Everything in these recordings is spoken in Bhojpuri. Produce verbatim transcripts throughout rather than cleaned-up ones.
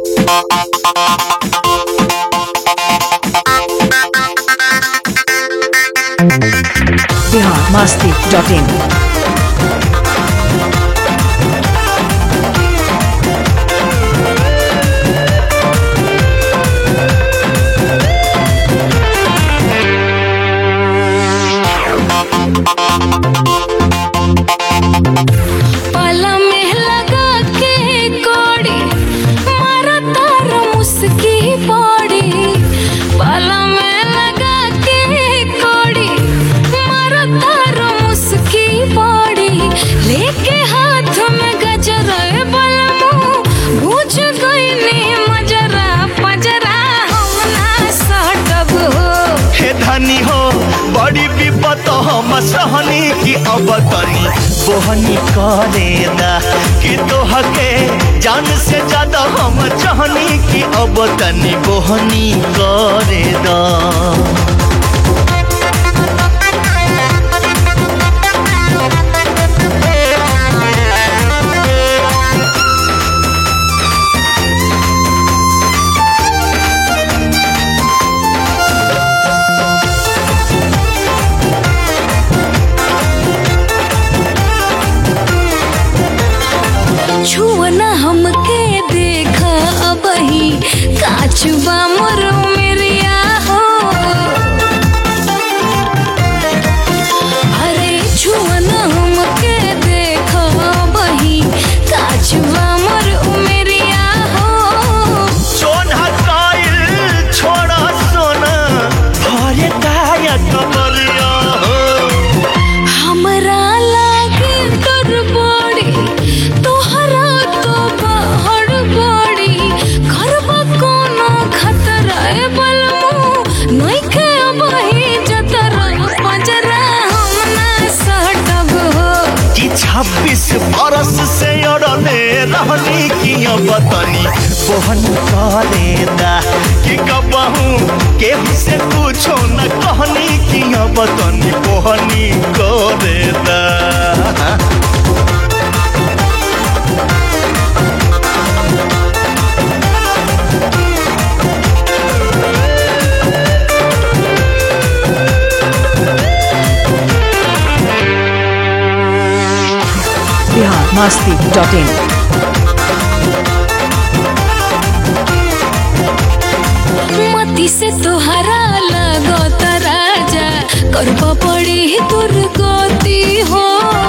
बिहार मस्ती डॉट इन। बड़ी विपत हम सहनी की अब तनी बोहनी करे दा कि तोहके जान से ज्यादा हम चाहनी की अब तनी बोहनी करे दा। छुअना हमके देखा अबही काचुबा मोर मेरिया हो। अरे छुअना हमके देखा अबही काचुबा मोर मेरिया हो। सोन हकाइल छोड़ा सोना भरे काया कबरिया हो। हमरा लागे तोर बड़ी तोहरा तो बहर बड़ी करबा कोनो खतरा ए बलमू नइखे अबही जतरा पंजरा हम ना सटब हो। कि छब्बीस बरस से अड़ले रहनी की अब तनी बोहन करे दा कि कबहू केहू से पूछो न कहनी की अब तनी बोहनी करे दा। Bihar Masti dot in. मती से तोहरा लगत राजा करबा पड़ी दुर्गति हो।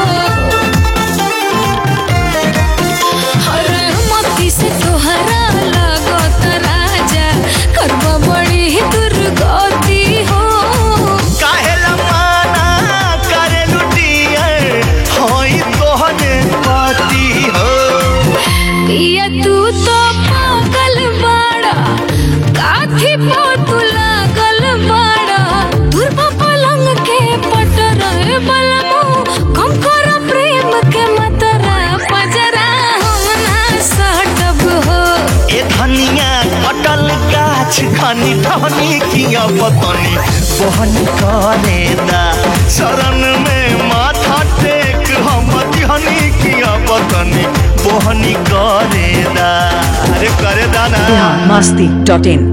अरे मती से तोहरा लगत राजा करबा पड़ी दुर्गति हो। काहेला माना करे लुटिए होई तोहने पाती हो। पिया तू तो पागल बाड़ा काथी पो तू लागल बाड़ा दुर्बा पलंग के पटर बलमू कम कर प्रेम के मतरा पजरा हम ना सटब हो। ए धनिया कटल गाछ खनी ठहनी की अब तनी बोहन करे दा। शरण में माथा टेक हम दिहनी की अब तनी बोहनी करे दा। अरे करे दा ना। बिहार मस्ती डॉट इन।